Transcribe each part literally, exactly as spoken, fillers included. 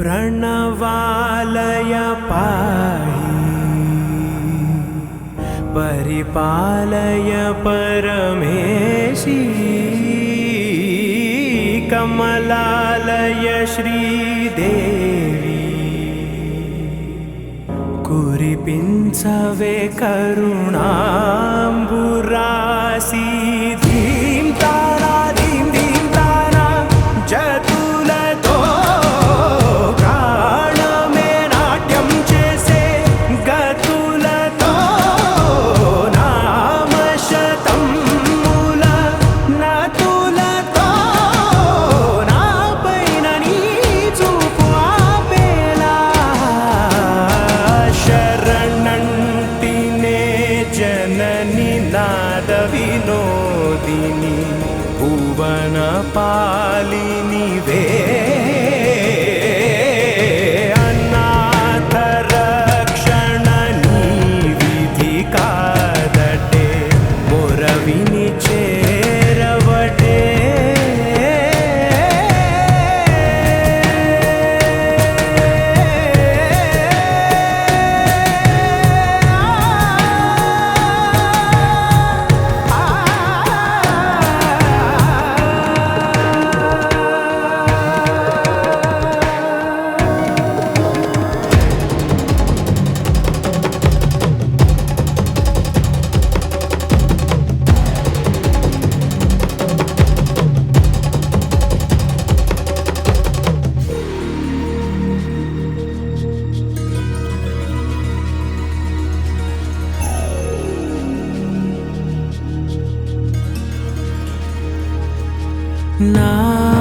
प्रणवालय पाहि परिपालय परमेशी कमलालय श्रीदेवी कुरिपिंचवे करुणांबुरासी धीम तारा धीम धीम तारा जतुलतो प्राणमे नाट्यं चेसे गतुलतो नामशतं मूल नतुलतो नापैन नी చూపు ఆపేలా శరణంటినే జనని నాద వినోదిని భువన పాలిని వే అనాథ రక్షణ నీ విధి కాదటే మొరవిని చేరవటే నా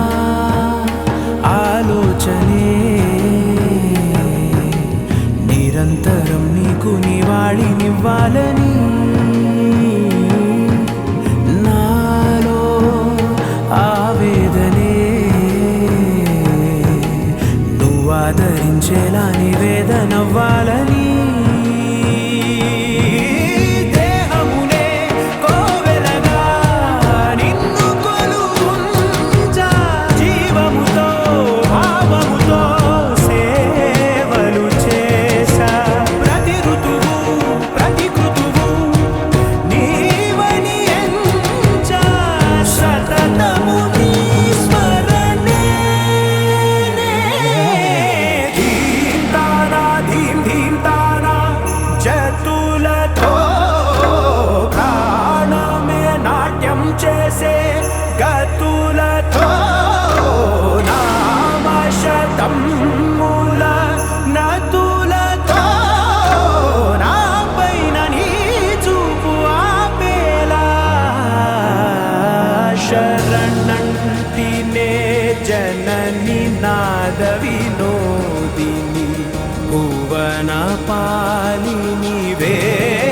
ఆలోచనే నిరంతరం నీకు నివాళినివ్వాలని నాలో ఆవేదనే నువ్వు ఆదరించేలా నివేదనవ్వాలని చేసే గతులతో నామశతం మూల నతులతో నాపైన నీ చూపు ఆపేలా శరణంటినే జనని నాద వినోదిని భువన పాలిని వే